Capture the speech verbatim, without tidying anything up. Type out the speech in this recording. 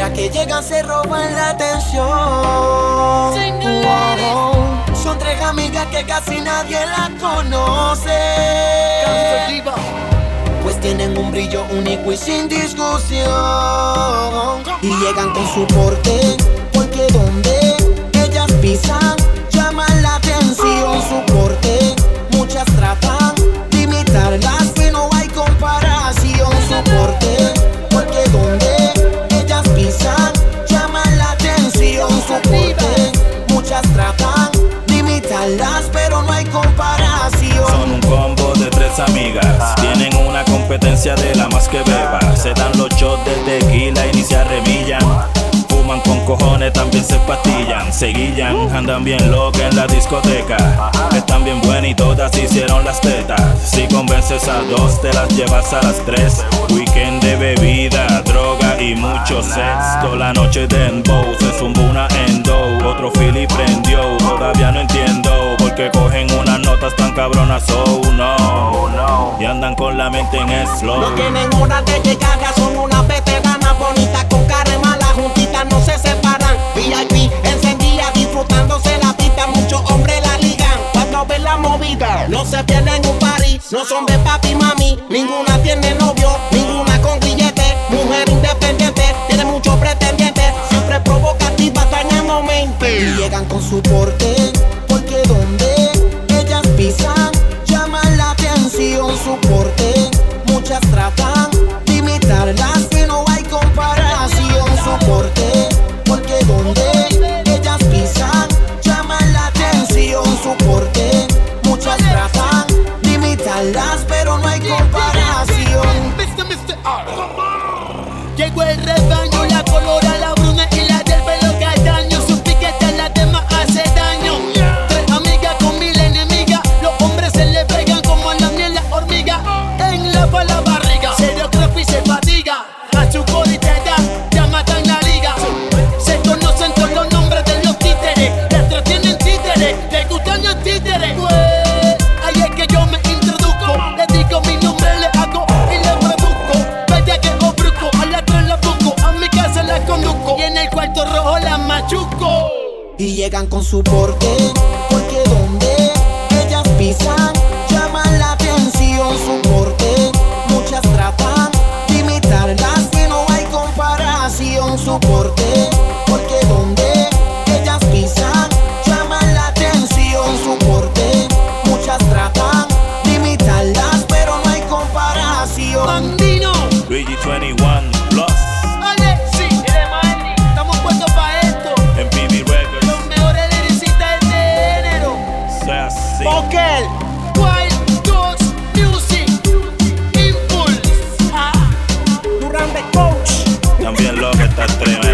Siempre a que llegan se roban la atención. Wow. Son tres amigas que casi nadie las conoce, pues tienen un brillo único y sin discusión. Y llegan con su porte, porque donde ellas pisan llaman la atención. Su porte, muchas tratan de imitarlas, pero no hay comparación. Su porte, porque donde ellas pisan llaman la atención. Su porte, muchas tratan de imitarlas, pero no hay comparación. Son un combo de tres amigas, tienen una competencia de la más que beba. Se dan los shots de tequila y ni se arremillan. Fuman con cojones, también se pastillan. Se guillan, andan bien locas en la discoteca. Están bien buenas y todas hicieron las tetas. Si convences a dos, te las llevas a las tres. Weekend de bebida, droga y mucho sex. Toda la noche de dembow, se zumbó una endo. Otro Philly prendió, todavía no entiendo porque cogen unas notas tan cabronas, oh no. Y andan con la mente en slow. No tienen hora de llegar, ya son unas veteranas bonitas con cara mala, juntitas no se separan. V I P encendida, disfrutándose la pista, muchos hombres la ligan cuando ven la movida. No se pierden un party, no son de papi y mami. Ninguna tiene novio, ninguna con grillete. Mujer independiente, tiene muchos pretendientes. Siempre provocativa, dañando mente. Y llegan con su porte, porque donde ellas pisan llaman la atención. Su porte, muchas tratan de imitarlas, que no hay comparación. Su porte, porque donde ellas pisan llaman la atención. Su porte, muchas tratan de imitarlas, pero no hay comparación. mister mister R. Llegó el rebaño, la colora, la bruna y la del pelo castaño. Su piquete a la demás hace daño. Tres amigas con mil enemigas, los hombres se le pegan como la miel la hormiga. En la pa' la barriga, serio crep y se fatiga. A su cori te da, ya matan la liga. Se conocen todos los nombres de los títeres. Letras tienen títeres, les gustan los títeres. Ahí es que yo me introduzco, le digo mi nombre, le hago y le produzco. Vaya que o bruco, a la tres la busco, a mi casa la conduzco y en el cuarto rojo la machuco. Y llegan con su porte, porque donde ellas pisan llaman la atención. Su porte, muchas tratan de imitarlas, que no hay comparación. Su porte, porque donde ellas pisan llaman la atención. Su porte, muchas tratan de imitarlas, pero no hay comparación. Bambino, Luigi veintiuno Plus, Alexi, estamos puestos pa' esto. M P V Records, Los mejores lyricistas de este género. sea así. Poker, Wild Dogs Music, Impulse. Ah. Durán the Coach. También loca estas tres.